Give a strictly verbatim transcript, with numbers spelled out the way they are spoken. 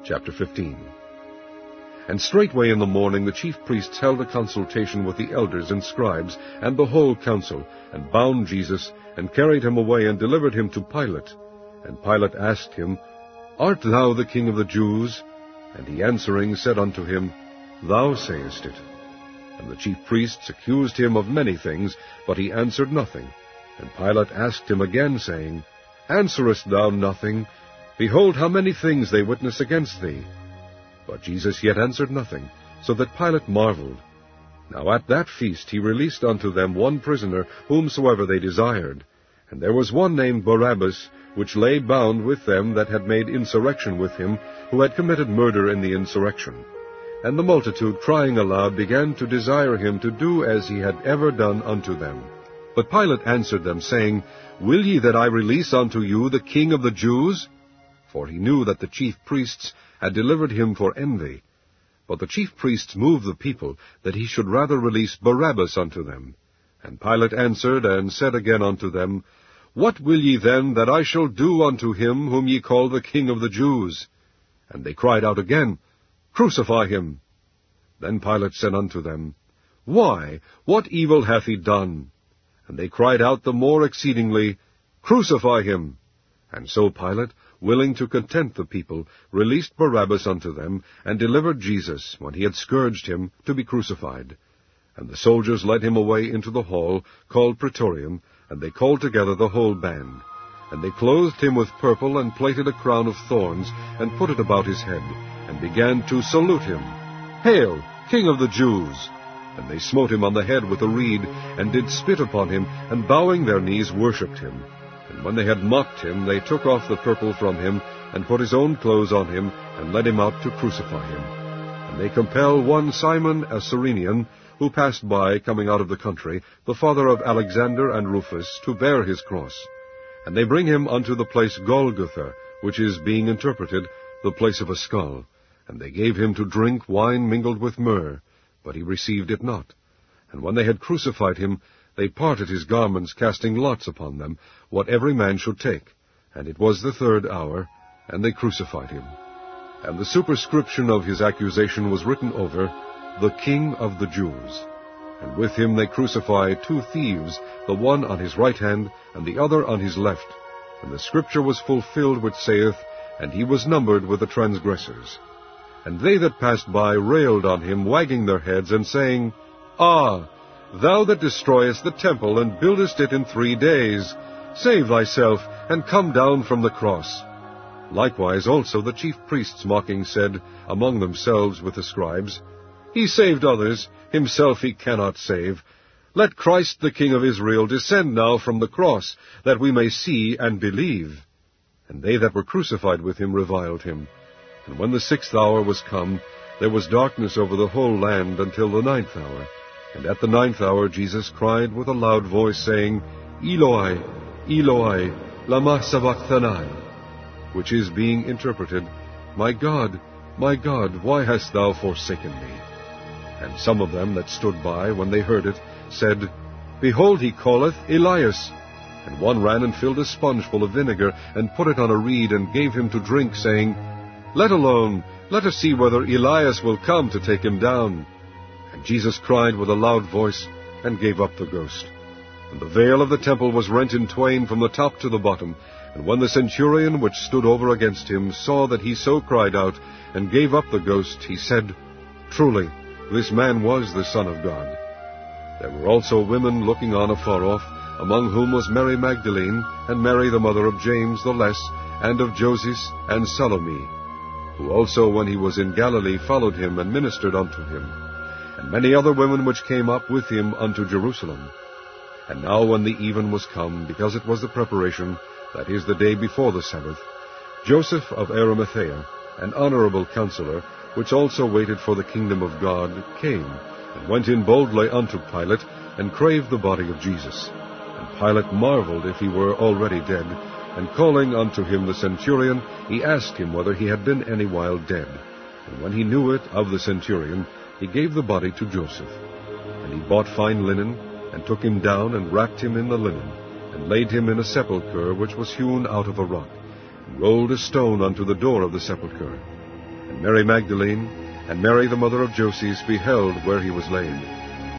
Chapter fifteen. And straightway in the morning the chief priests held a consultation with the elders and scribes and the whole council, and bound Jesus, and carried him away, and delivered him to Pilate. And Pilate asked him, Art thou the King of the Jews? And he answering said unto him, Thou sayest it. And the chief priests accused him of many things, but he answered nothing. And Pilate asked him again, saying, Answerest thou nothing? Behold, how many things they witness against thee. But Jesus yet answered nothing, so that Pilate marveled. Now at that feast he released unto them one prisoner, whomsoever they desired. And there was one named Barabbas, which lay bound with them that had made insurrection with him, who had committed murder in the insurrection. And the multitude, crying aloud, began to desire him to do as he had ever done unto them. But Pilate answered them, saying, Will ye that I release unto you the King of the Jews? For he knew that the chief priests had delivered him for envy. But the chief priests moved the people, that he should rather release Barabbas unto them. And Pilate answered and said again unto them, What will ye then that I shall do unto him whom ye call the King of the Jews? And they cried out again, Crucify him. Then Pilate said unto them, Why, what evil hath he done? And they cried out the more exceedingly, Crucify him. And so Pilate, willing to content the people, released Barabbas unto them, and delivered Jesus, when he had scourged him, to be crucified. And the soldiers led him away into the hall, called Praetorium, and they called together the whole band. And they clothed him with purple, and plaited a crown of thorns, and put it about his head, and began to salute him. Hail, King of the Jews! And they smote him on the head with a reed, and did spit upon him, and bowing their knees worshipped him. And when they had mocked him, they took off the purple from him, and put his own clothes on him, and led him out to crucify him. And they compelled one Simon a Cyrenian, who passed by, coming out of the country, the father of Alexander and Rufus, to bear his cross. And they bring him unto the place Golgotha, which is, being interpreted, the place of a skull. And they gave him to drink wine mingled with myrrh, but he received it not. And when they had crucified him, they parted his garments, casting lots upon them, what every man should take. And it was the third hour, and they crucified him. And the superscription of his accusation was written over, The King of the Jews. And with him they crucified two thieves, the one on his right hand, and the other on his left. And the scripture was fulfilled which saith, And he was numbered with the transgressors. And they that passed by railed on him, wagging their heads, and saying, Ah, thou that destroyest the temple, and buildest it in three days, save thyself, and come down from the cross. Likewise also the chief priests mocking said among themselves with the scribes, He saved others, himself he cannot save. Let Christ the King of Israel descend now from the cross, that we may see and believe. And they that were crucified with him reviled him. And when the sixth hour was come, there was darkness over the whole land until the ninth hour. And at the ninth hour Jesus cried with a loud voice, saying, Eloi, Eloi, lama sabachthani, which is, being interpreted, My God, my God, why hast thou forsaken me? And some of them that stood by, when they heard it, said, Behold, he calleth Elias. And one ran and filled a sponge full of vinegar, and put it on a reed, and gave him to drink, saying, Let alone, let us see whether Elias will come to take him down. And Jesus cried with a loud voice, and gave up the ghost. And the veil of the temple was rent in twain from the top to the bottom. And when the centurion which stood over against him saw that he so cried out, and gave up the ghost, he said, Truly, this man was the Son of God. There were also women looking on afar off, among whom was Mary Magdalene, and Mary the mother of James the Less, and of Joses, and Salome, who also, when he was in Galilee, followed him, and ministered unto him, and many other women which came up with him unto Jerusalem. And now when the even was come, because it was the preparation, that is, the day before the Sabbath, Joseph of Arimathea, an honorable counselor, which also waited for the kingdom of God, came, and went in boldly unto Pilate, and craved the body of Jesus. And Pilate marveled if he were already dead, and calling unto him the centurion, he asked him whether he had been any while dead. And when he knew it of the centurion, he gave the body to Joseph. And he bought fine linen, and took him down, and wrapped him in the linen, and laid him in a sepulchre which was hewn out of a rock, and rolled a stone unto the door of the sepulchre. And Mary Magdalene, and Mary the mother of Joses, beheld where he was laid.